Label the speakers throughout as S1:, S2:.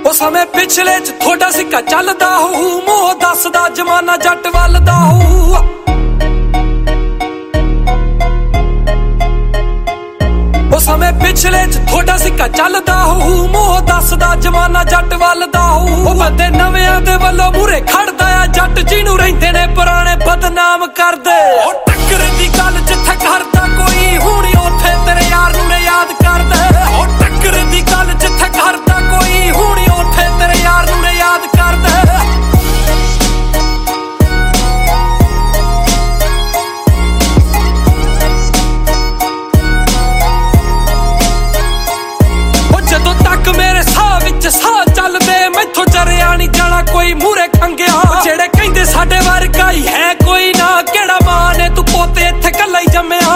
S1: ਉਹ ਸਮੇਂ ਪਿਛਲੇ ਚ ਥੋੜਾ ਸਿੱਕਾ ਚੱਲਦਾ ਹੋਊ, ਮੋਹ ਦੱਸਦਾ ਜਮਾਨਾ ਜੱਟ ਵੱਲ ਦਾ ਹੋਊ। ਉਹ ਸਮੇਂ ਪਿਛਲੇ ਚ ਥੋੜਾ ਸਿੱਕਾ ਚੱਲਦਾ ਹੋਊ, ਮੋਹ ਦੱਸਦਾ ਜਮਾਨਾ ਜੱਟ ਵੱਲ ਦਾ ਹੋਊ। ਉਹ ਬੰਦੇ ਨਵਿਆਂ ਦੇ ਵੱਲੋਂ ਮੂਰੇ ਖੜਦਾ ਆ, ਜੱਟ ਜਿਹਨੂੰ ਰਹਿੰਦੇ ਨੇ ਪੁਰਾਣੇ ਬਦਨਾਮ ਕਰਦੇ। ਉਹ ਟੱਕਰ ਦੀ ਗੱਲ ਜਿੱਥੇ ਕਰਦਾ ਕੋਈ, ਹੁਣੀ ਉੱਥੇ ਤੇਰੇ ਯਾਰ ਨੂੰ ਨੇ ਯਾਦ ਕਰਦੇ। ਉਹ ਟੱਕਰ ਦੀ ਗੱਲ ਜਿੱਥੇ ਕਰਦਾ ਕੋਈ, ਹੁਣੀ ਉੱਥੇ ਤੇਰੇ ਯਾਰ ਨੂੰ ਨੇ ਯਾਦ ਕਰਦੇ। ਜਦੋਂ ਤੱਕ ਮੇਰੇ ਸਾਹ ਵਿੱਚ ਸਾਹ ਚੱਲਦੇ, ਮੈਥੋਂ ਜਰਿਆ ਨੀ ਜਾਣਾ ਕੋਈ ਮੂਰੇ ਖੰਗਿਆ। ਜਿਹੜੇ ਕਹਿੰਦੇ ਸਾਡੇ ਵਰਗਾ ਹੀ ਹੈ ਕੋਈ ਨਾ, ਕਿਹੜਾ ਮਾਂ ਨੇ ਤੂੰ ਪੋਤੇ ਇੱਥੇ ਕੱਲਾ ਹੀ ਜੰਮਿਆ।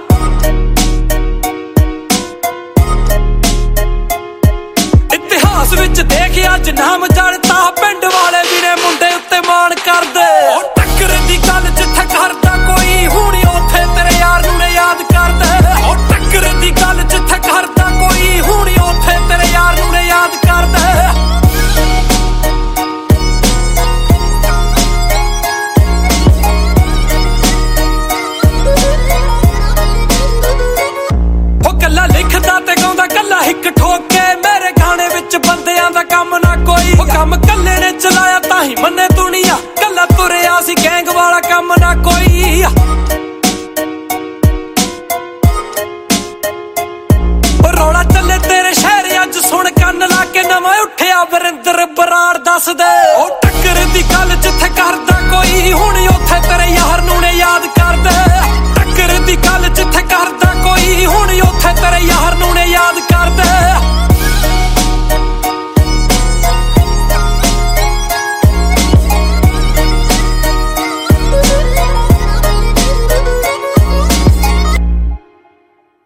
S1: ਇਤਿਹਾਸ ਵਿੱਚ ਦੇਖ ਅੱਜ ਨਾਮ ਜੜਤਾ, ਪਿੰਡ ਵਾਲੇ ਵੀਰੇ ਮੁੰਡੇ ਉੱਤੇ ਮਾਣ ਕਰਦੇ। ਉਹ ਟੱਕਰ ਦੀ ਗੱਲ ਜਿੱਥੇ ਕਰਦਾ ਕੋਈ, ਹੁਣੀ ਉੱਥੇ ਤੇਰੇ ਯਾਰ ਨੂੰ ਨੇ ਯਾਦ ਕਰਦੇ। ਉਹ ਟੱਕਰ ਦੀ ਗੱਲ ਜਿੱਥੇ ਕਰਦਾ ਕੋਈ, ਹੁਣੀ ਉੱਥੇ ਤੇਰੇ ਯਾਰ ਨੂੰ ਨੇ ਯਾਦ ਕਰਦੇ। ਉਹ ਕੱਲਾ ਲਿਖਦਾ ਤੇ ਗਾਉਂਦਾ ਕੱਲਾ ਹਿੱਕ ਠੋਕ ਕੇ, ਮੇਰੇ ਗਾਣੇ ਵਿੱਚ ਬੰਦਿਆਂ ਦਾ ਕੰਮ ਨਾ ਕੋਈ। ਉਹ ਕੰਮ ਕੱਲੇ ਨੇ ਚਲਾਇਆ ਤਾਂ ਹੀ ਮੰਨੇ ਦੁਨੀਆ, ਕੱਲਾ ਤੁਰਿਆ ਸੀ ਗੈਂਗ ਵਾਲਾ ਕੰਮ ਨਾ ਕੋਈ। ਰੌਲਾ ਚੱਲੇ ਤੇਰੇ ਸ਼ਹਿਰ ਅੱਜ ਸੁਣ ਕੰਨ ਲਾ ਕੇ, ਨਵਾਂ ਉੱਠਿਆ ਵਰਿੰਦਰ ਬਰਾੜ ਦੱਸਦੇ।